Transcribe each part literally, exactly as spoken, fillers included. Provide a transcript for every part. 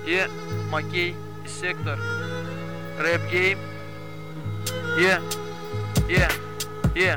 Е, Макей и Сектор. Рэп гейм. Е, е, е.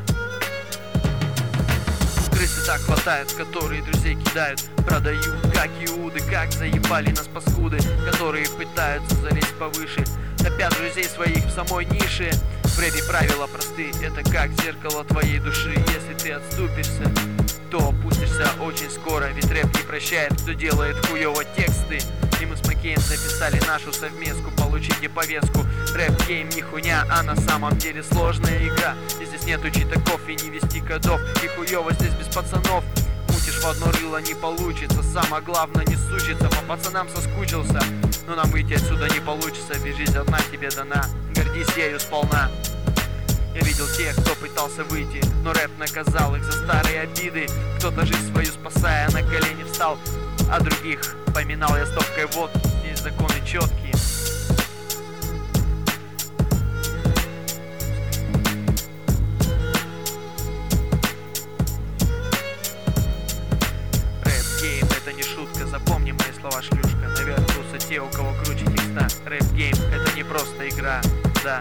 Крысы так хватает, которые друзей кидают, продают, как иуды, как заебали нас паскуды, которые пытаются залезть повыше, топят друзей своих в самой нише. В рэпе правила просты, это как зеркало твоей души. Если ты отступишься, то опустишься очень скоро, ведь рэп не прощает, кто делает хуёво тексты. И мы с Макеем записали нашу совместку, получите повестку. Рэп-гейм не хуйня, а на самом деле сложная игра. И здесь нету читаков и не вести кодов, и хуёво здесь без пацанов. Мутишь в одно рыло не получится, самое главное не сучиться. По пацанам соскучился, но нам выйти отсюда не получится. Ведь жизнь одна тебе дана, гордись ею сполна. Я видел тех, кто пытался выйти, но рэп наказал их за старые обиды. Кто-то жизнь свою спасая на колени встал, а других поминал я стопкой водки. Здесь законы четкие. Рэп-гейм это не шутка, запомни мои слова, шлюшка. Наверх трутся те, у кого круче текста. Рэп-гейм это не просто игра, да.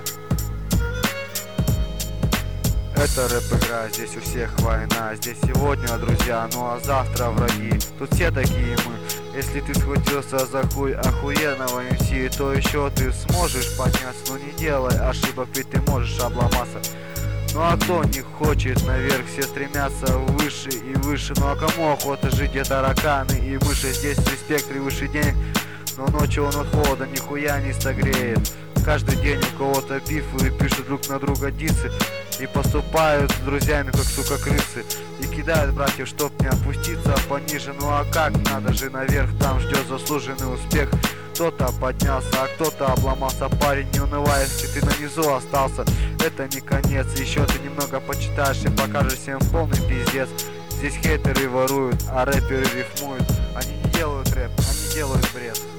Это рэп-игра, здесь у всех война. Здесь сегодня друзья, ну а завтра враги. Тут все такие мы. Если ты схватился за хуй охуенного эм си, то еще ты сможешь подняться. Но не делай ошибок, ведь ты можешь обломаться. Ну а кто не хочет наверх, все стремятся выше и выше. Ну а кому охота жить, это тараканы и мыши. Здесь респект превыше денег, но ночью он от холода нихуя не согреет. Каждый день у кого-то бифы и пишут друг на друга дисы. И поступают с друзьями, как, сука, крысы. И кидают братьев, чтоб не опуститься пониже. Ну а как, надо же наверх, там ждет заслуженный успех. Кто-то поднялся, а кто-то обломался. Парень, не унывай, если ты на низу остался. Это не конец, еще ты немного почитаешь и покажешь всем полный пиздец. Здесь хейтеры воруют, а рэперы рифмуют. Они не делают рэп, они делают бред.